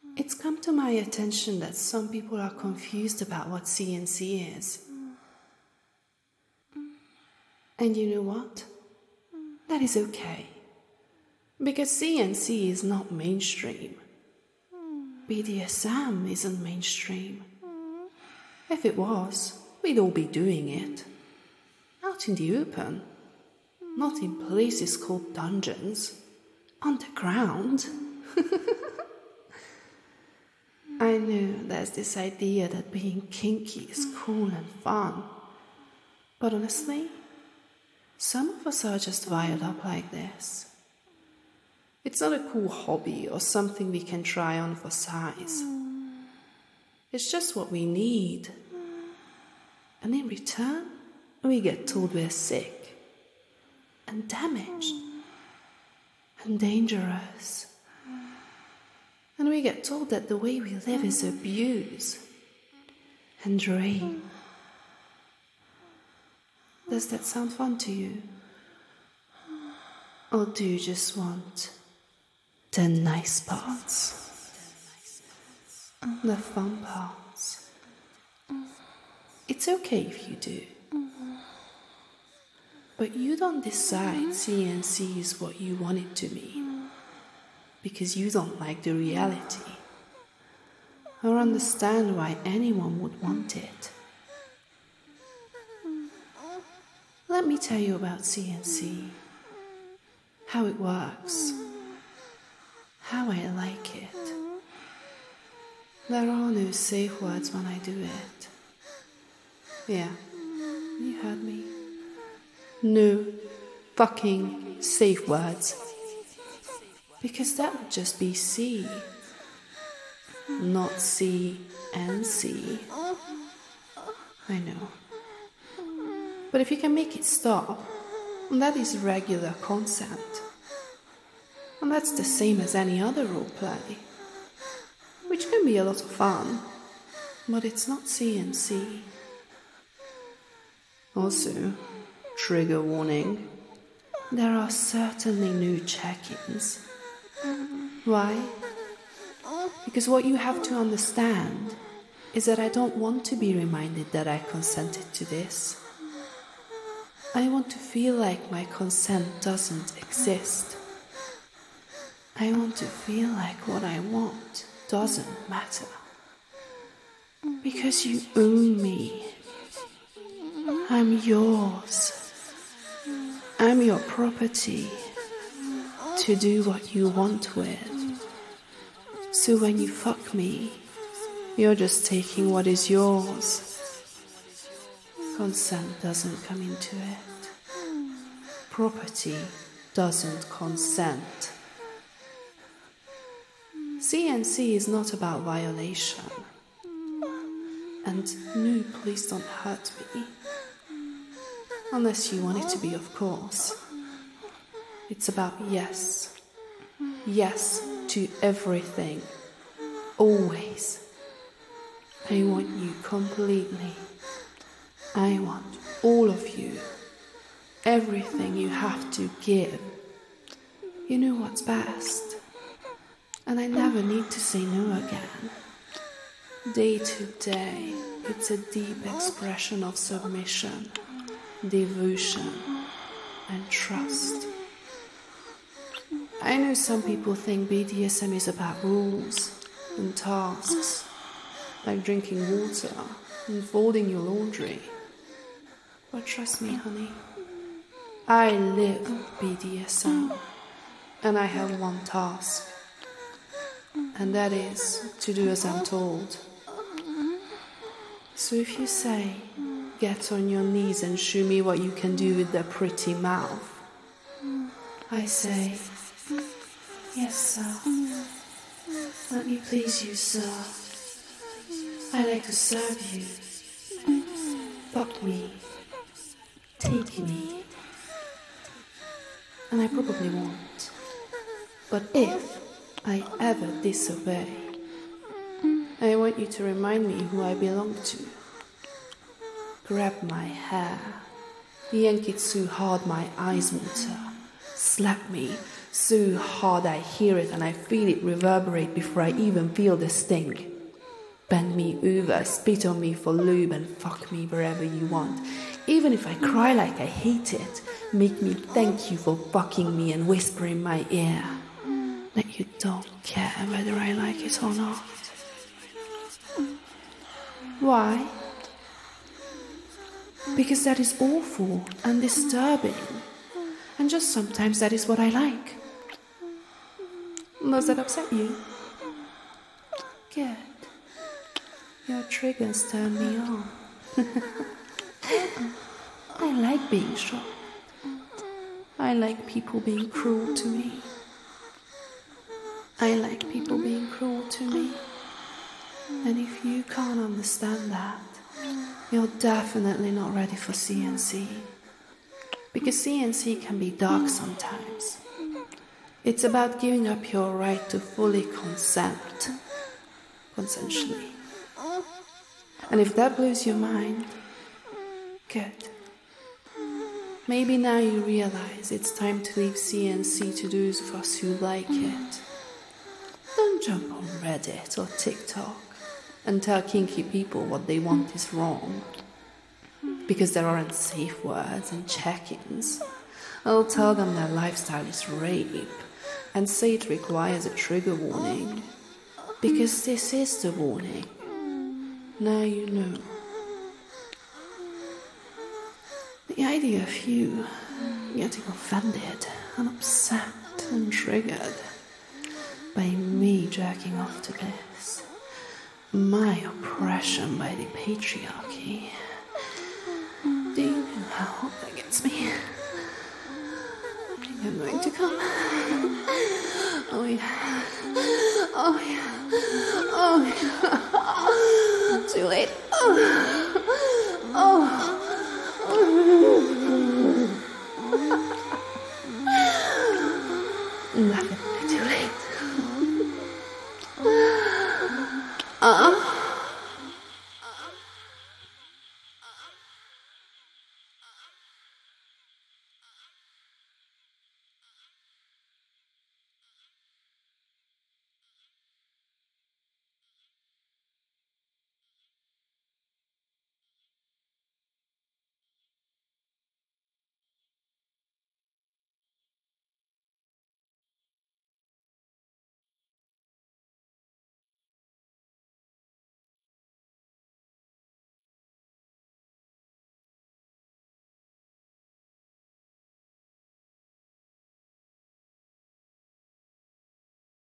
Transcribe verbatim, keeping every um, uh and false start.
It's come to my attention that some people are confused about what C N C is. And you know what? That is okay. Because C N C is not mainstream. B D S M isn't mainstream. If it was, we'd all be doing it. Out in the open. Not in places called dungeons. Underground. I know there's this idea that being kinky is cool and fun. But honestly, some of us are just wired up like this. It's not a cool hobby or something we can try on for size. It's just what we need. And in return, we get told we're sick and damaged and dangerous. And we get told that the way we live is abuse and drain. Does that sound fun to you? Or do you just want the nice parts? The fun parts? It's okay if you do. But you don't decide C N C is what you want it to be. Because you don't like the reality or understand why anyone would want it. Let me tell you about C N C, how it works, how I like it. There are no safe words when I do it. Yeah, you heard me. No fucking safe words. Because that would just be C, not C and C. I know. But if you can make it stop, that is regular consent. And that's the same as any other role play, which can be a lot of fun, but it's not C and C. Also, trigger warning, there are certainly no check-ins. Why? Because what you have to understand is that I don't want to be reminded that I consented to this. I want to feel like my consent doesn't exist. I want to feel like what I want doesn't matter. Because you own me. I'm yours. I'm your property to do what you want with. So when you fuck me, you're just taking what is yours. Consent doesn't come into it. Property doesn't consent. C N C is not about violation. And no, please don't hurt me. Unless you want it to be, of course. It's about yes. Yes to everything. Always. I want you completely. I want all of you. Everything you have to give. You know what's best. And I never need to say no again. Day to day, it's a deep expression of submission, devotion, and trust. I know some people think B D S M is about rules and tasks, like drinking water and folding your laundry. But trust me, honey, I live B D S M, and I have one task, and that is to do as I'm told. So if you say, get on your knees and show me what you can do with that pretty mouth, I say, yes, sir. Let me please you, sir. I like to serve you. Fuck me. Take me. And I probably won't. But if I ever disobey, I want you to remind me who I belong to. Grab my hair, yank it so hard my eyes water, slap me So hard I hear it and I feel it reverberate before I even feel the sting. Bend me over, spit on me for lube and fuck me wherever you want. Even if I cry like I hate it, make me thank you for fucking me and whisper in my ear that you don't care whether I like it or not. Why? Because that is awful and disturbing, and just sometimes that is what I like. Does that upset you? Good. Your triggers turn me on. I like being shocked. I like people being cruel to me. I like people being cruel to me. And if you can't understand that, you're definitely not ready for C N C. Because C N C can be dark sometimes. It's about giving up your right to fully consent, consensually. And if that blows your mind, good. Maybe now you realize it's time to leave C N C to those of us who like it. Don't jump on Reddit or TikTok and tell kinky people what they want is wrong. Because there aren't safe words and check-ins. I'll tell them their lifestyle is rape and say it requires a trigger warning. Because this is the warning. Now you know. The idea of you getting offended and upset and triggered by me jerking off to this, my oppression by the patriarchy. Do you know how hot that gets me? I think I'm going to come. Oh yeah. Oh yeah. Oh yeah. Too late. Oh. Oh. Definitely too late. Uh-uh.